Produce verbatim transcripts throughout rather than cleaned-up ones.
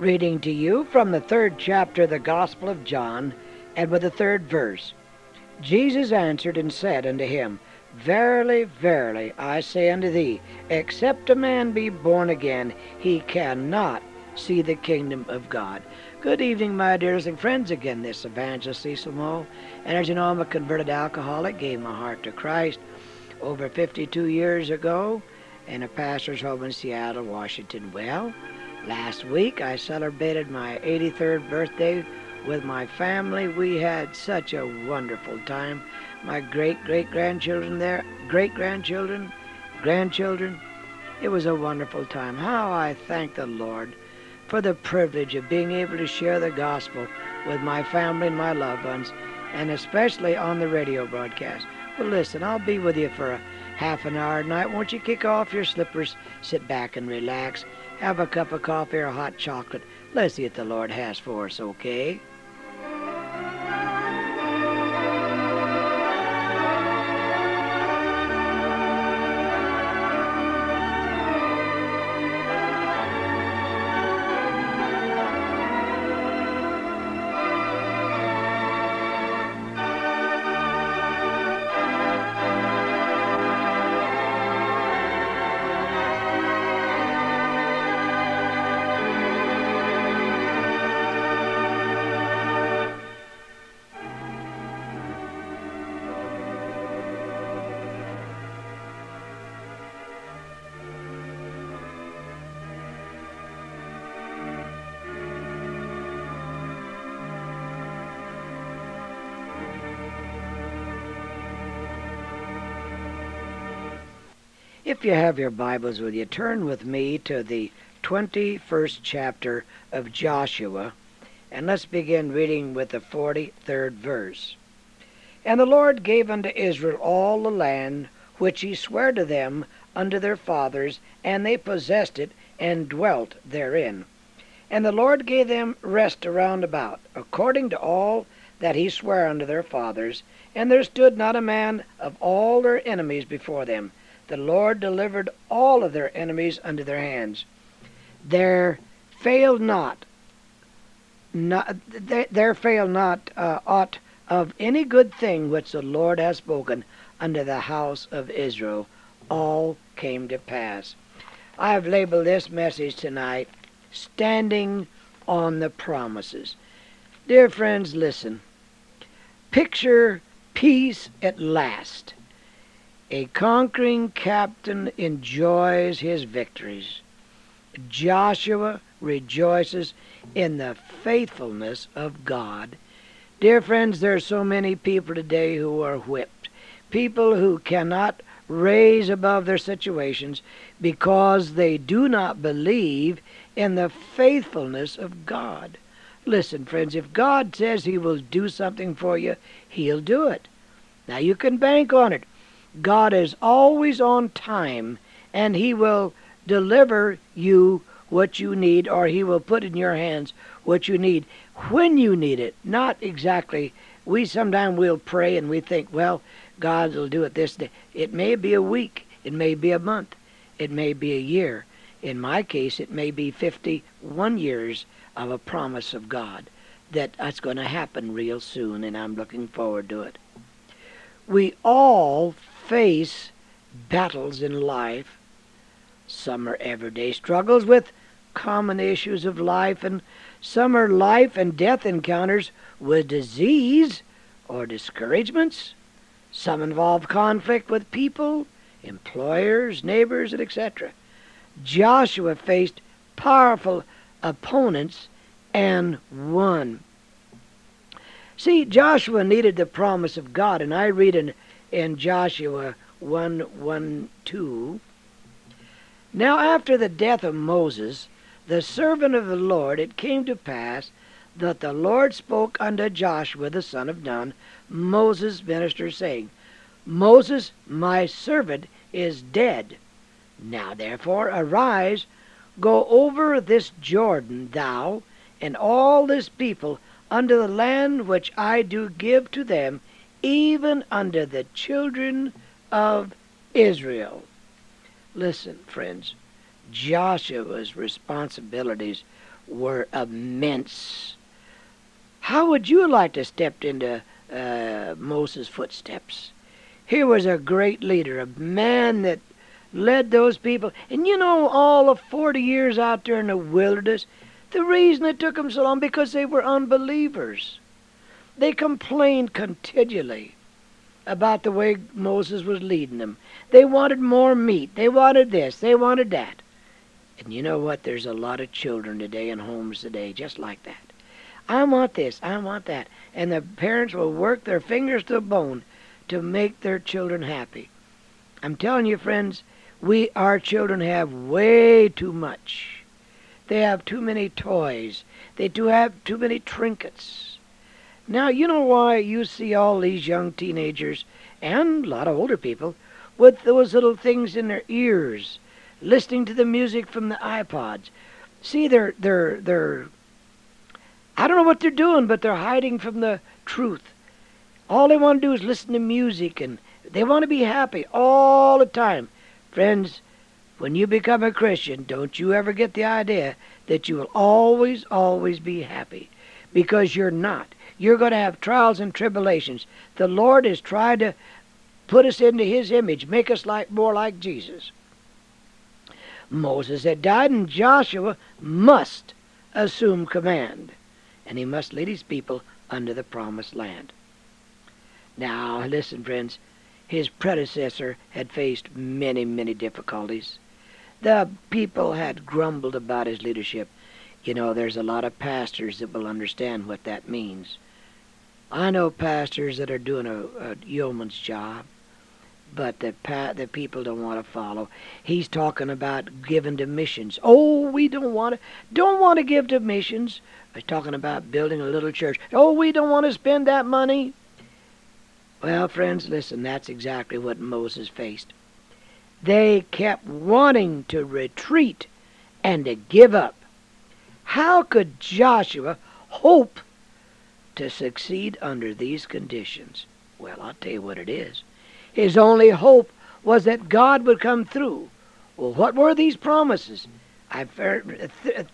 Reading to you from the third chapter of the Gospel of John, and with the third verse. Jesus answered and said unto him, Verily, verily, I say unto thee, except a man be born again, he cannot see the kingdom of God. Good evening, my dears and friends. Again, this Evangelist Cecil Moe. And as you know, I'm a converted alcoholic, gave my heart to Christ over fifty-two years ago in a pastor's home in Seattle, Washington. Well, last week I celebrated my eighty-third birthday with my family. We had such a wonderful time. My great-great-grandchildren there, great-grandchildren, grandchildren. It was a wonderful time. How I thank the Lord for the privilege of being able to share the gospel with my family and my loved ones, and especially on the radio broadcast. Well, listen, I'll be with you for a half an hour tonight. Won't you kick off your slippers, sit back and relax, have a cup of coffee or hot chocolate. Let's see what the Lord has for us, okay? If you have your Bibles with you, turn with me to the twenty-first chapter of Joshua, and let's begin reading with the forty-third verse. And the Lord gave unto Israel all the land which he sware to them unto their fathers, and they possessed it, and dwelt therein. And the Lord gave them rest around about, according to all that he sware unto their fathers, and there stood not a man of all their enemies before them. The Lord delivered all of their enemies unto their hands. There failed not, not there, there failed not uh, aught of any good thing which the Lord has spoken unto the house of Israel. All came to pass. I have labeled this message tonight, Standing on the Promises. Dear friends, listen. Picture peace at last. A conquering captain enjoys his victories. Joshua rejoices in the faithfulness of God. Dear friends, there are so many people today who are whipped. People who cannot raise above their situations because they do not believe in the faithfulness of God. Listen, friends, if God says he will do something for you, he'll do it. Now you can bank on it. God is always on time, and he will deliver you what you need, or he will put in your hands what you need when you need it. Not exactly. We sometimes will pray and we think, well, God will do it this day. It may be a week. It may be a month. It may be a year. In my case, it may be fifty-one years of a promise of God that that's going to happen real soon, and I'm looking forward to it. We all face battles in life. Some are everyday struggles with common issues of life, and some are life and death encounters with disease or discouragements. Some involve conflict with people, employers, neighbors, and et cetera. Joshua faced powerful opponents and won. See, Joshua needed the promise of God, and I read in in Joshua one, one, two. Now after the death of Moses, the servant of the Lord, it came to pass that the Lord spoke unto Joshua the son of Nun, Moses' minister, saying, Moses, my servant, is dead. Now therefore arise, go over this Jordan, thou and all this people, unto the land which I do give to them, even unto the children of Israel. Listen, friends, Joshua's responsibilities were immense. How would you like to step into uh, Moses' footsteps? Here was a great leader, a man that led those people. And you know, all of forty years out there in the wilderness, the reason it took them so long, because they were unbelievers. They complained continually about the way Moses was leading them. They wanted more meat. They wanted this. They wanted that. And you know what? There's a lot of children today in homes today just like that. I want this. I want that. And the parents will work their fingers to the bone to make their children happy. I'm telling you, friends, we, our children have way too much. They have too many toys. They do have too many trinkets. Now, you know why you see all these young teenagers and a lot of older people with those little things in their ears, listening to the music from the iPods. See, they're, they're, they're, I don't know what they're doing, but they're hiding from the truth. All they want to do is listen to music, and they want to be happy all the time. Friends, when you become a Christian, don't you ever get the idea that you will always, always be happy, because you're not. You're going to have trials and tribulations. The Lord is trying to put us into His image, make us like more like Jesus. Moses had died, and Joshua must assume command, and he must lead his people unto the promised land. Now, listen, friends, his predecessor had faced many, many difficulties. The people had grumbled about his leadership. You know, there's a lot of pastors that will understand what that means. I know pastors that are doing a, a yeoman's job, but the pa- the people don't want to follow. He's talking about giving to missions. Oh, we don't want to, don't want to give to missions. He's talking about building a little church. Oh, we don't want to spend that money. Well, friends, listen, that's exactly what Moses faced. They kept wanting to retreat and to give up. How could Joshua hope to succeed under these conditions? Well, I'll tell you what it is. His only hope was that God would come through. Well, what were these promises? I've heard,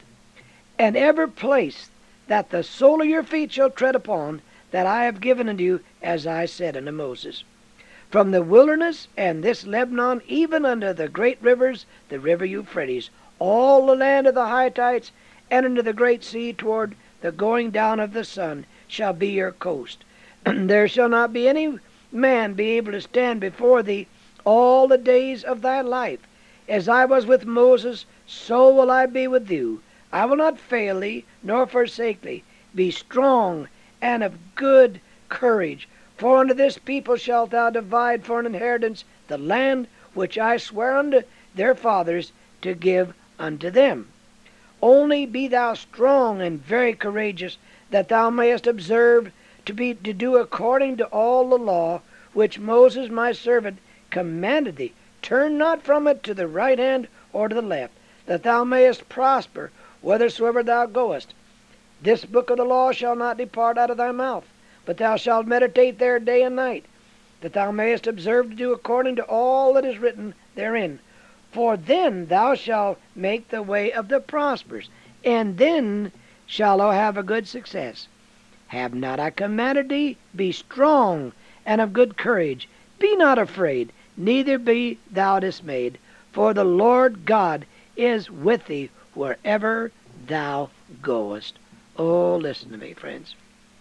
and every place that the sole of your feet shall tread upon, that I have given unto you, as I said unto Moses. From the wilderness and this Lebanon, even unto the great rivers, the river Euphrates, all the land of the Hittites, and unto the great sea toward the going down of the sun, shall be your coast. There shall not be any man be able to stand before thee all the days of thy life. As I was with Moses, so will I be with you. I will not fail thee, nor forsake thee. Be strong and of good courage. For unto this people shalt thou divide for an inheritance the land which I swear unto their fathers to give unto them. Only be thou strong and very courageous, that thou mayest observe to be to do according to all the law which Moses my servant commanded thee. Turn not from it to the right hand or to the left, that thou mayest prosper whithersoever thou goest. This book of the law shall not depart out of thy mouth, but thou shalt meditate there day and night, that thou mayest observe to do according to all that is written therein. For then thou shalt make the way of the prosperous, and then shalt thou have a good success. Have not I commanded thee? Be strong and of good courage. Be not afraid, neither be thou dismayed, for the Lord God is with thee wherever thou goest. Oh, listen to me, friends.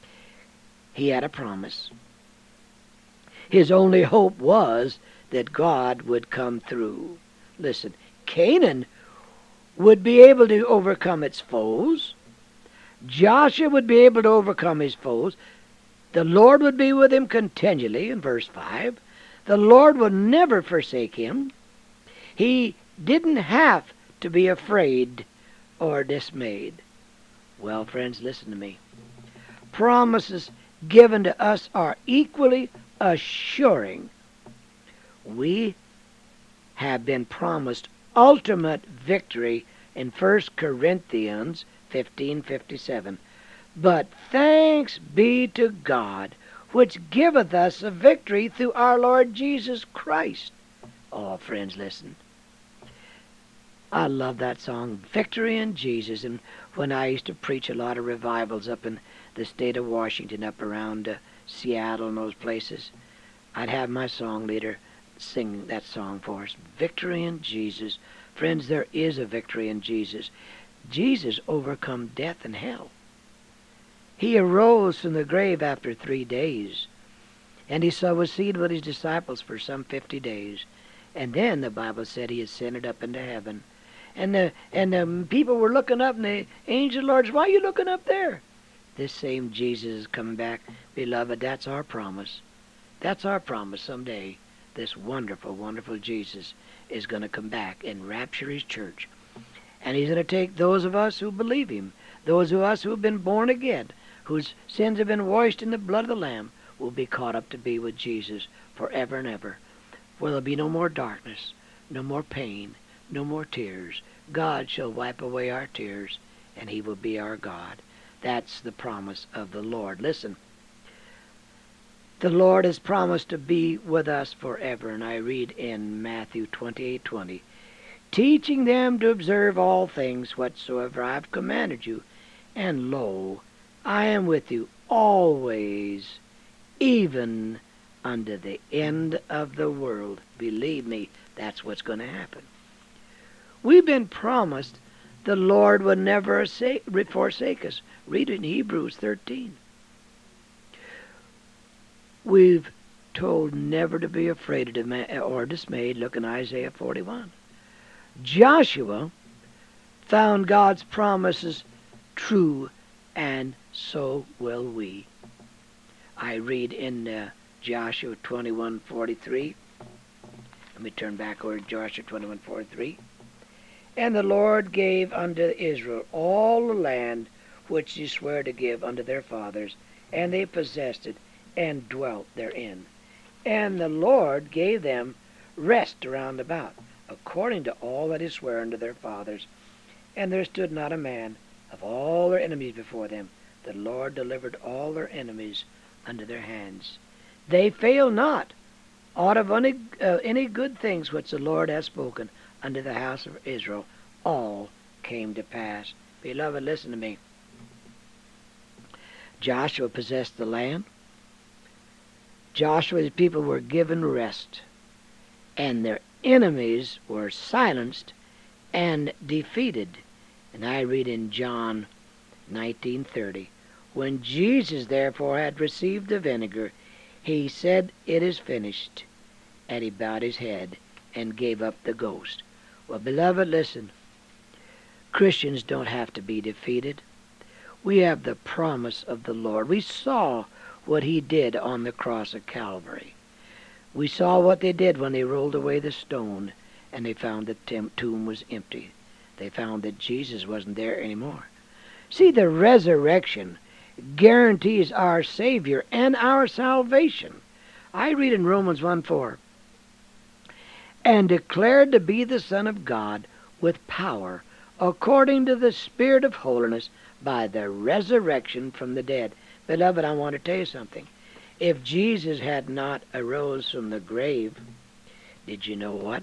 He had a promise. His only hope was that God would come through. Listen, Canaan would be able to overcome its foes. Joshua would be able to overcome his foes. The Lord would be with him continually, in verse five. The Lord would never forsake him. He didn't have to be afraid or dismayed. Well, friends, listen to me. Promises given to us are equally assuring. We have been promised ultimate victory in First Corinthians fifteen fifty-seven. But thanks be to God, which giveth us a victory through our Lord Jesus Christ. Oh, friends, listen. I love that song, Victory in Jesus. And when I used to preach a lot of revivals up in the state of Washington, up around uh, Seattle and those places, I'd have my song leader sing that song for us. Victory in Jesus. Friends, there is a victory in Jesus. Jesus overcome death and hell. He arose from the grave after three days. And he so was seen with his disciples for some fifty days. And then the Bible said he ascended up into heaven. And the and the people were looking up, and the angel of the Lord said, why are you looking up there? This same Jesus is coming back. Beloved, that's our promise. That's our promise someday. This wonderful, wonderful Jesus is going to come back and rapture his church. And he's going to take those of us who believe him, those of us who have been born again, whose sins have been washed in the blood of the Lamb, will be caught up to be with Jesus forever and ever. Where there'll be no more darkness, no more pain, no more tears. God shall wipe away our tears, and he will be our God. That's the promise of the Lord. Listen, the Lord has promised to be with us forever, and I read in Matthew twenty-eight twenty, teaching them to observe all things whatsoever I have commanded you, and lo, I am with you always, even unto the end of the world. Believe me, that's what's going to happen. We've been promised the Lord would never forsake us. Read it in Hebrews thirteen. We've told never to be afraid or dismayed. Look in Isaiah forty-one. Joshua found God's promises true, and so will we. I read in uh, Joshua twenty-one forty-three. Let me turn back over to Joshua twenty-one forty-three. And the Lord gave unto Israel all the land which he sware to give unto their fathers, and they possessed it, and dwelt therein. And the Lord gave them rest around about, according to all that he sware unto their fathers. And there stood not a man of all their enemies before them. The Lord delivered all their enemies unto their hands. They fail not out of any, uh, any good things which the Lord hath spoken unto the house of Israel. All came to pass. Beloved, listen to me. Joshua possessed the land. Joshua's people were given rest, and their enemies were silenced and defeated. And I read in John nineteen thirty, when Jesus therefore had received the vinegar, he said, it is finished. And he bowed his head and gave up the ghost. Well, beloved, listen. Christians don't have to be defeated. We have the promise of the Lord. We saw what he did on the cross of Calvary. We saw what they did when they rolled away the stone and they found the tomb was empty. They found that Jesus wasn't there anymore. See, the resurrection guarantees our Savior and our salvation. I read in Romans one four, and declared to be the Son of God with power, according to the Spirit of holiness, by the resurrection from the dead. Beloved, I want to tell you something. If Jesus had not arose from the grave, did you know what?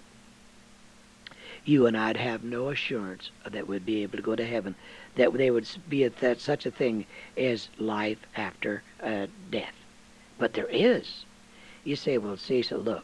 You and I'd have no assurance that we'd be able to go to heaven, that there would be a, that such a thing as life after uh, death. But there is. You say, well, Cecil, look,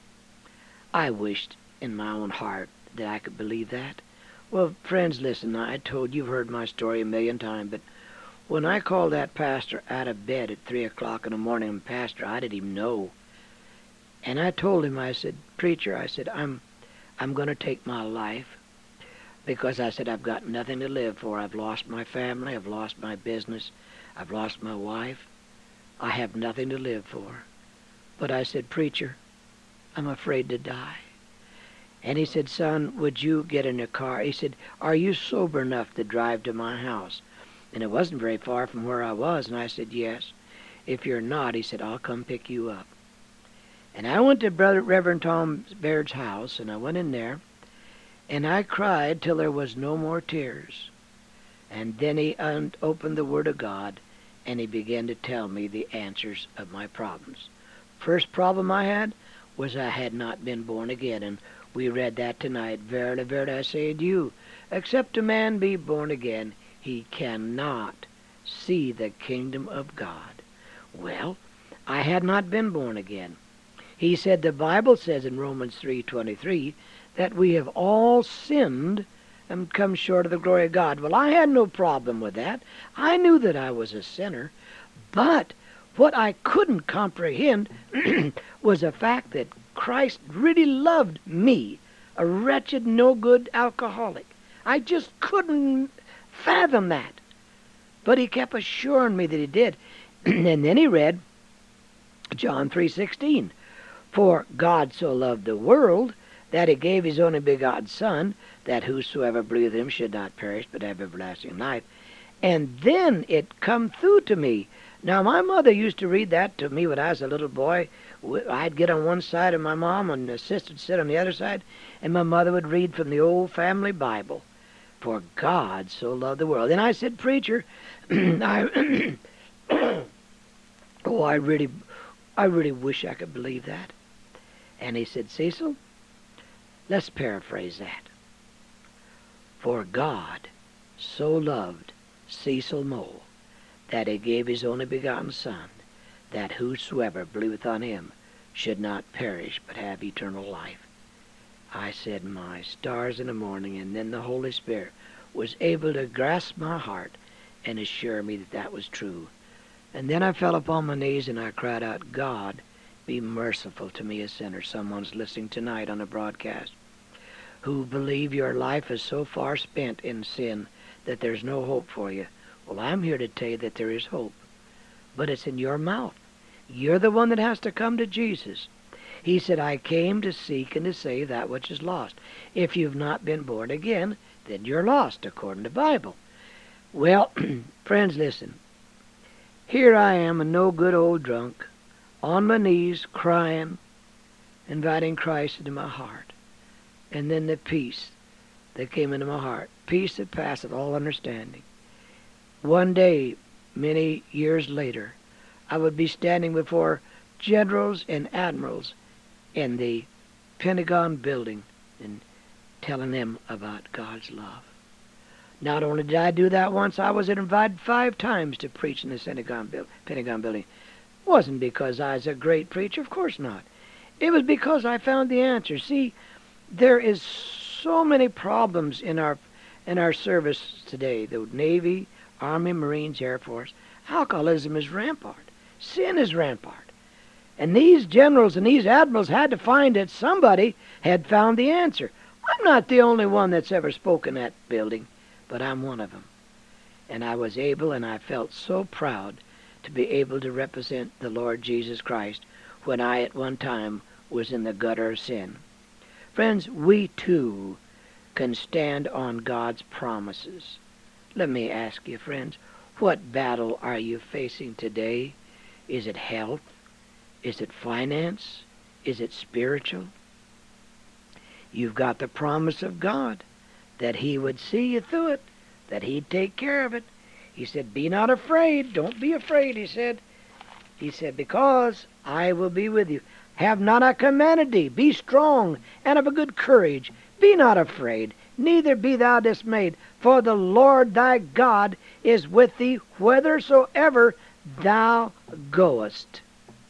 I wished in my own heart that I could believe that. Well, friends, listen, I told you, you've heard my story a million times, but when I called that pastor out of bed at three o'clock in the morning, and pastor, I didn't even know. And I told him, I said, preacher, I said, I'm I'm going to take my life because I said, I've got nothing to live for. I've lost my family. I've lost my business. I've lost my wife. I have nothing to live for. But I said, preacher, I'm afraid to die. And he said, son, would you get in a car? He said, are you sober enough to drive to my house? And it wasn't very far from where I was. And I said, yes. If you're not, he said, I'll come pick you up. And I went to Brother Reverend Tom Baird's house, and I went in there, and I cried till there was no more tears. And then he un- opened the Word of God, and he began to tell me the answers of my problems. First problem I had was I had not been born again. And we read that tonight. Verily, verily, I say to you, except a man be born again, he cannot see the kingdom of God. Well, I had not been born again. He said, the Bible says in Romans three twenty-three that we have all sinned and come short of the glory of God. Well, I had no problem with that. I knew that I was a sinner. But what I couldn't comprehend was the fact that Christ really loved me, a wretched, no-good alcoholic. I just couldn't fathom that. But he kept assuring me that he did. And then he read John three sixteen. For God so loved the world that he gave his only begotten Son, that whosoever believeth him should not perish but have everlasting life. And then it come through to me. Now, my mother used to read that to me when I was a little boy. I'd get on one side of my mom and the sister would sit on the other side, and my mother would read from the old family Bible. For God so loved the world. And I said, preacher, I, oh, I really, I really wish I could believe that. And he said, Cecil, let's paraphrase that. For God so loved Cecil Mole that he gave his only begotten Son, that whosoever believeth on him should not perish but have eternal life. I said, my stars in the morning, and then the Holy Spirit was able to grasp my heart and assure me that that was true. And then I fell upon my knees and I cried out, God, be merciful to me, a sinner. Someone's listening tonight on a broadcast who believe your life is so far spent in sin that there's no hope for you. Well, I'm here to tell you that there is hope, but it's in your mouth. You're the one that has to come to Jesus. He said, I came to seek and to save that which is lost. If you've not been born again, then you're lost, according to the Bible. Well, friends, listen. Here I am, a no-good old drunk, on my knees, crying, inviting Christ into my heart. And then the peace that came into my heart, peace that passeth all understanding. One day, many years later, I would be standing before generals and admirals in the Pentagon building and telling them about God's love. Not only did I do that once, I was invited five times to preach in the Pentagon, Pentagon building. It wasn't because I was a great preacher, of course not. It was because I found the answer. See, there is so many problems in our in our service today. The Navy, Army, Marines, Air Force. Alcoholism is rampart. Sin is rampart. And these generals and these admirals had to find that somebody had found the answer. I'm not the only one that's ever spoken at that building, but I'm one of them. And I was able, and I felt so proud to be able to represent the Lord Jesus Christ when I at one time was in the gutter of sin. Friends, we too can stand on God's promises. Let me ask you, friends, what battle are you facing today? Is it health? Is it finance? Is it spiritual? You've got the promise of God that He would see you through it, that He'd take care of it. He said, be not afraid. Don't be afraid, He said. He said, because I will be with you. Have not I commanded thee? Be strong and of a good courage. Be not afraid, neither be thou dismayed. For the Lord thy God is with thee whithersoever thou goest.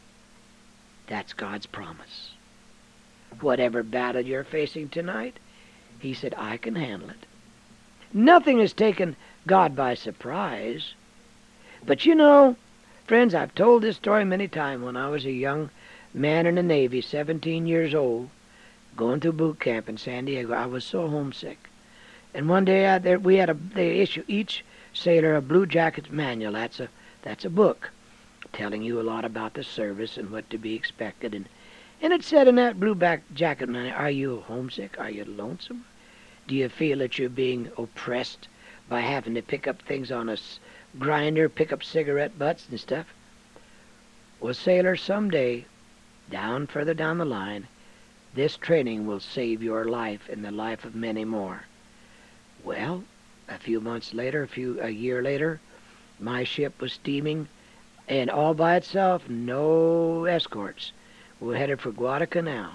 That's God's promise. Whatever battle you're facing tonight, He said, I can handle it. Nothing has taken God by surprise. But you know, friends, I've told this story many times. When I was a young man in the Navy, seventeen years old, going through boot camp in San Diego, I was so homesick. And one day out there, we had a they issue each sailor a Blue Jackets manual. That's a that's a book telling you a lot about the service and what to be expected. And and it said in that Blue back Jacket manual, are you homesick? Are you lonesome? Do you feel that you're being oppressed by having to pick up things on a grinder, pick up cigarette butts and stuff? Well, sailor, someday, down further down the line, this training will save your life and the life of many more. Well, a few months later, a few a year later, my ship was steaming, and all by itself, no escorts. We were headed for Guadalcanal,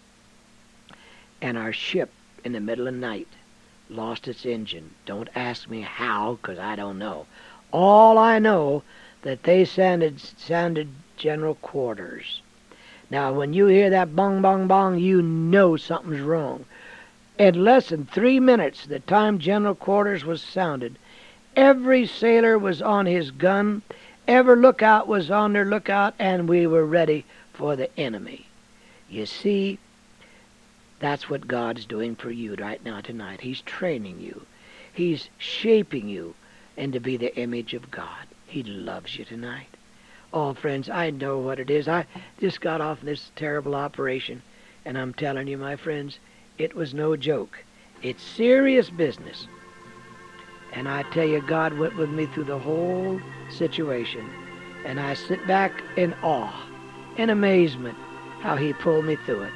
and our ship in the middle of the night lost its engine. Don't ask me how, 'cause I don't know. All I know that they sounded sounded general quarters. Now, when you hear that bong, bong, bong, you know something's wrong. In less than three minutes, the time general quarters was sounded, every sailor was on his gun, every lookout was on their lookout, and we were ready for the enemy. You see, that's what God's doing for you right now tonight. He's training you. He's shaping you into be the image of God. He loves you tonight. Oh, friends, I know what it is. I just got off this terrible operation, and I'm telling you, my friends, it was no joke. It's serious business. And I tell you, God went with me through the whole situation. And I sit back in awe, in amazement, how He pulled me through it.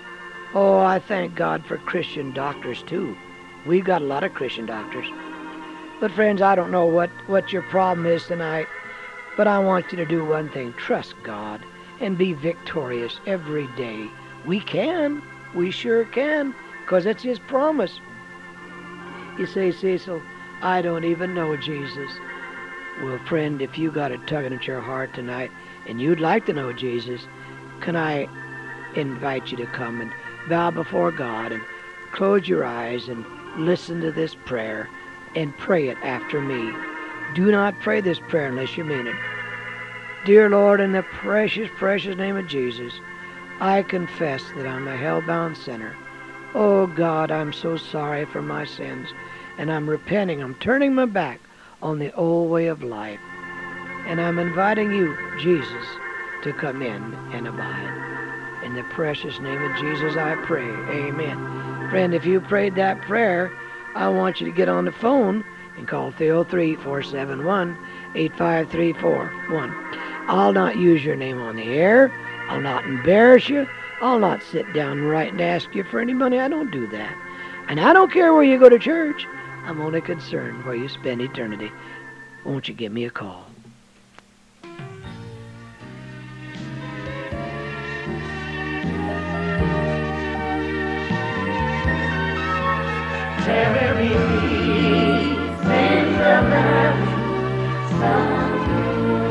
Oh, I thank God for Christian doctors, too. We've got a lot of Christian doctors. But, friends, I don't know what, what your problem is tonight, but I want you to do one thing. Trust God and be victorious every day. We can. We sure can, because it's His promise. You say, Cecil, I don't even know Jesus. Well, friend, if you got it tugging at your heart tonight and you'd like to know Jesus, can I invite you to come and bow before God and close your eyes and listen to this prayer and pray it after me. Do not pray this prayer unless you mean it. Dear Lord, in the precious, precious name of Jesus, I confess that I'm a hell-bound sinner. Oh God, I'm so sorry for my sins, and I'm repenting. I'm turning my back on the old way of life, and I'm inviting you, Jesus, to come in and abide. In the precious name of Jesus I pray. Amen. Friend, if you prayed that prayer, I want you to get on the phone and call three oh three, four seven one, eight five three four one. I'll not use your name on the air. I'll not embarrass you. I'll not sit down right and ask you for any money. I don't do that. And I don't care where you go to church. I'm only concerned where you spend eternity. Won't you give me a call? There will be peace in the valley someday.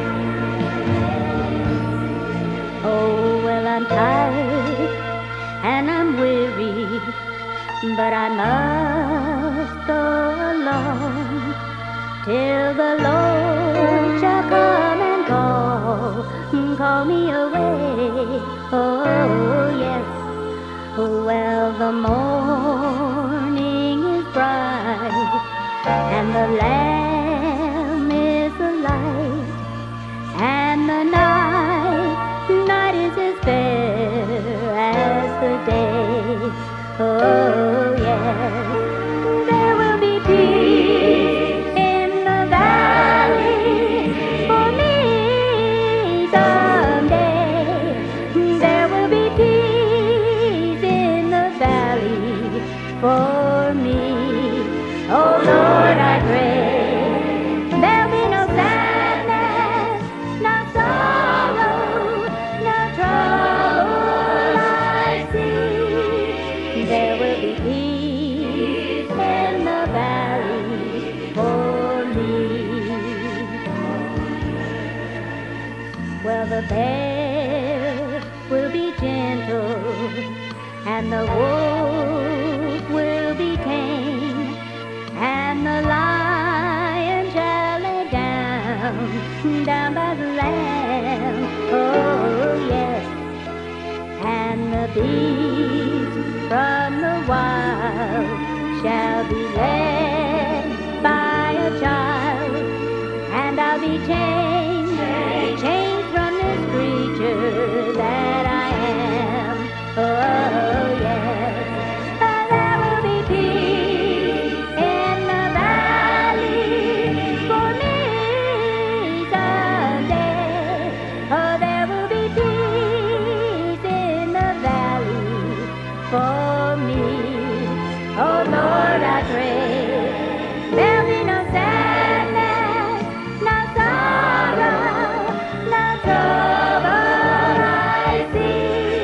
Oh, well, I'm tired and I'm weary, but I must go along till the Lord shall come and call, call me away. Oh, yes. Well, the morning is bright and the Lamb is the light, and the night, night is as fair as the day. Oh, yes, there will be peace in the valley for me someday. There will be peace in the valley for me. Oh, Lord, I pray there'll be no sadness, no sorrow, no trouble I see. There will be peace in the valley for me. Well, the bear will be gentle and the wolf will be tame, and the lion shall lay down, down by the lamb. Oh, yes. And the beast from the wild shall be led by a child, and I'll be changed, changed from this creature that I am. Oh, yes. There will be peace in the valley for me someday. Oh, there will be peace in the valley for me. Oh, Lord, I pray there'll be no sadness, no sorrow, no trouble I see.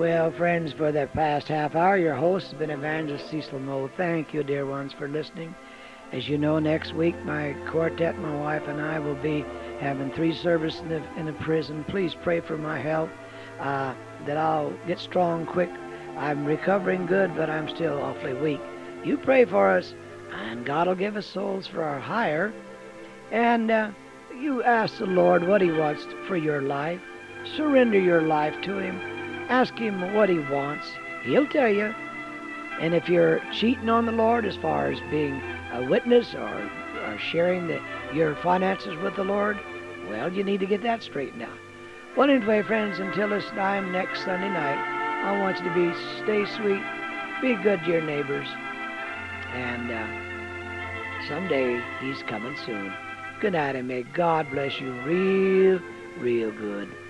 Well, friends, for the past half hour, your host has been Evangelist Cecil Moe. Thank you, dear ones, for listening. As you know, next week, my quartet, my wife, and I will be having three services in the, in the prison. Please pray for my health, uh, that I'll get strong quick. I'm recovering good, but I'm still awfully weak. You pray for us, and God will give us souls for our hire. And uh, you ask the Lord what he wants for your life. Surrender your life to him. Ask him what he wants. He'll tell you. And if you're cheating on the Lord as far as being a witness or, or sharing the, your finances with the Lord, well, you need to get that straightened out. Well, anyway, friends, until this time next Sunday night, I want you to be stay sweet, be good to your neighbors, and uh, someday he's coming soon. Good night, and may God bless you real, real good.